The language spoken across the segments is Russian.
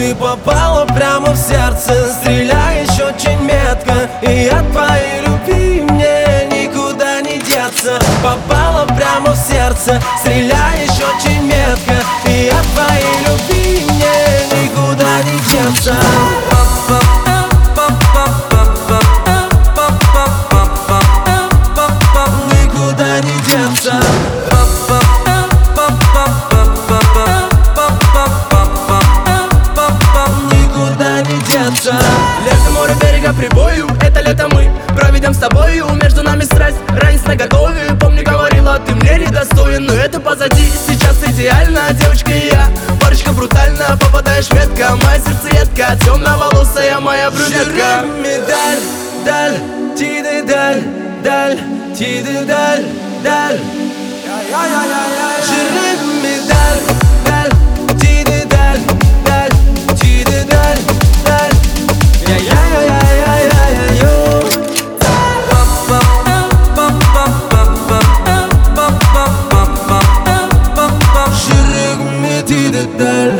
Ты попала прямо в сердце, стреляешь очень метко, и от твоей любви мне никуда не деться. Попала прямо в сердце, стреляешь очень метко, и от твоей любви мне никуда не деться. Никуда не деться. Никуда не деться. Лето, море, берега, прибою. Это лето мы проведем с тобою. Между нами страсть, ранец наготове. Помню, говорила, ты мне недостоин, но это позади, сейчас идеально. Девочка и я, парочка брутально. Попадаешь в ветка, моя сердцеедка, темноволосая моя брюнетка. Медаль, даль, тиды, даль, даль, тиды, даль, даль. Жиры, медаль, даль, тиды, даль, даль, тиды, даль, даль. Я-я-я-я-я-я-ю. Жиры, тиды, даль.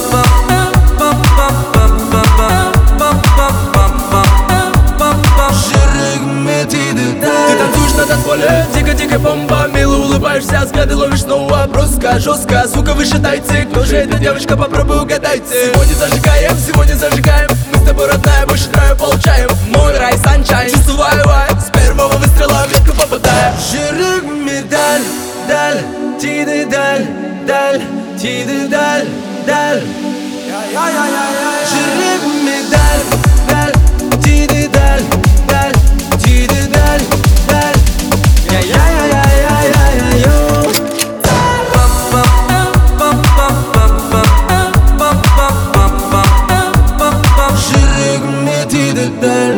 Ты танцуешь на танцполе, дико-дико бомба. Мило улыбаешься, взгляды ловишь снова. Броско, жестко, звука выше дайте. Кто же эта девочка, попробуй угадайте. Сегодня зажигаем, мы с тобой, родная, больше драйва получаем. Мой рай, санчайн, чувствую вайб, с первого выстрела в метку попадаю. Жиры, медаль, даль, тиды, даль, даль, тиды, даль, даль. Жиры, медаль, даль, тиды, даль, даль, тиды, даль, даль. Я-я-я-я-я-я-ю. Жиры, тиды, даль.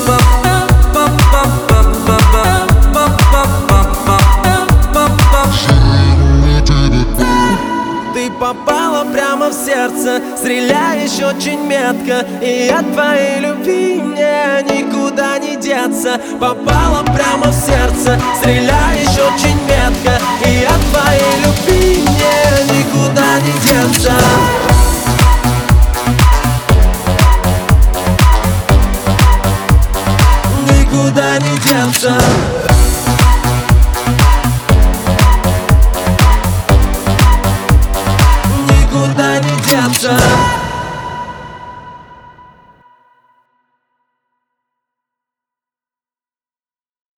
Ты попала прямо в сердце, стреляешь очень метко, и от твоей любви мне никуда не деться. Попала прямо в сердце, стреляешь очень метко, и от твоей любви мне никуда не деться. Никуда не деться.